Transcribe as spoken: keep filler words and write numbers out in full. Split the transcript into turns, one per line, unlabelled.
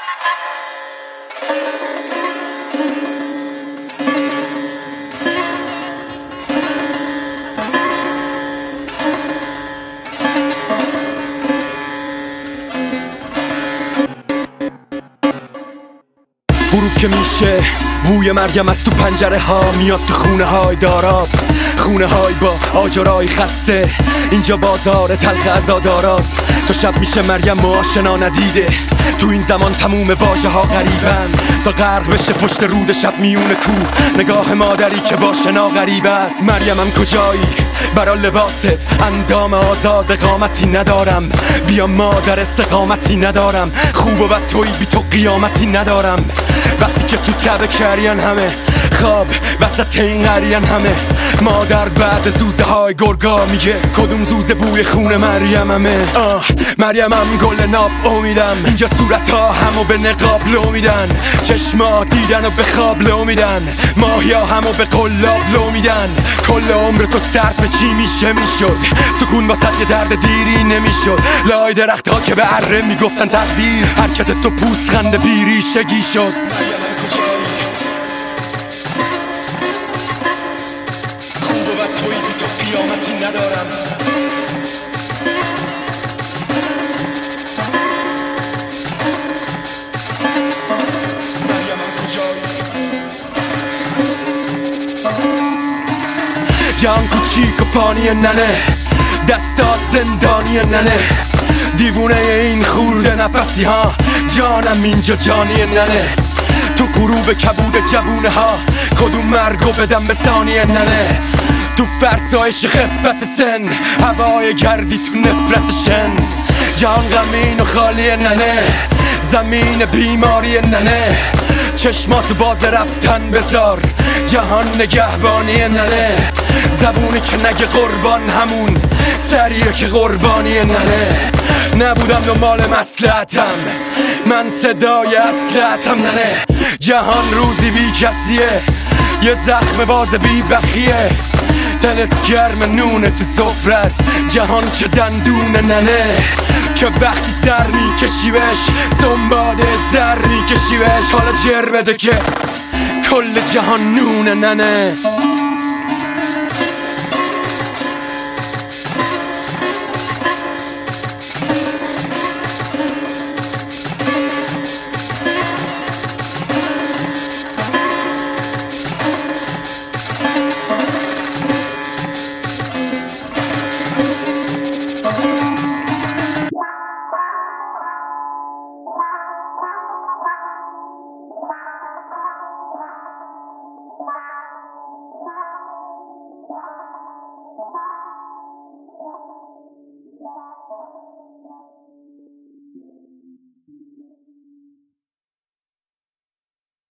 غروب که میشه بوی مریم از تو پنجره ها میاد تو خونه های داراب، خونه های با آجرای خسته. اینجا بازار تلخ عزاداراست. تا شب میشه مریم آشنا ندیده. تو این زمان تموم واژه ها غریبن. تا غرق بشه پشت رود شب میون کوه، نگاه مادری که با شنا غریب است. مریمم کجایی؟ برا لباست اندام آزاد قامتی ندارم. بیا مادر استقامتی ندارم. خوب و بد توی بی تو قیامتی ندارم. وقتی که تو تبه کرین همه خواب وسط این قریان همه. مادر بعد زوزه های گرگا میگه کدوم زوزه بوی خون مریممه. آه مریمم گل ناب امیدم. اینجا صورت ها همو به نقاب لو میدن. چشما دیدن و به خواب لو میدن. ماهیا همو به قلاب لو میدن. کل عمر تو صرف چی میشه میشد؟ سکون واسه یه درد دیری نمیشد. لای درخت ها که به اره میگفتن تقدیر. حرکت تو پوستخند بیریشگی شد. توی بی تو قیامتی ندارم. مریمم کجایی؟ جان کوچیک و فانی ننه، دستات زندانی ننه. دیوونه این خورده نفسی ها، جانم اینجا جانی ننه. تو غروب کبود جوونه ها، کدوم مرگو بدم به ثانیه ننه. تو فرسایش خفت سن، هوای گردی تو نفرت شن. جان غمین و خالی ننه، زمین بیماری ننه. چشماتو باز رفتن بذار، جهان نگهبانی ننه. زبونی که نگه قربان همون سریه که قربانی ننه. نبودم دنبال مصلحتم، من صدای اصلحتم ننه. جهان روزی بی کسیه، یه زخم باز بی بخیه. دلت گرم نونه تو سفرت، جهان چه دندونه ننه. که وقتی سر میکشی بهش، سنباده زر میکشی بهش. حالا جر بده که کل جهان نونه ننه.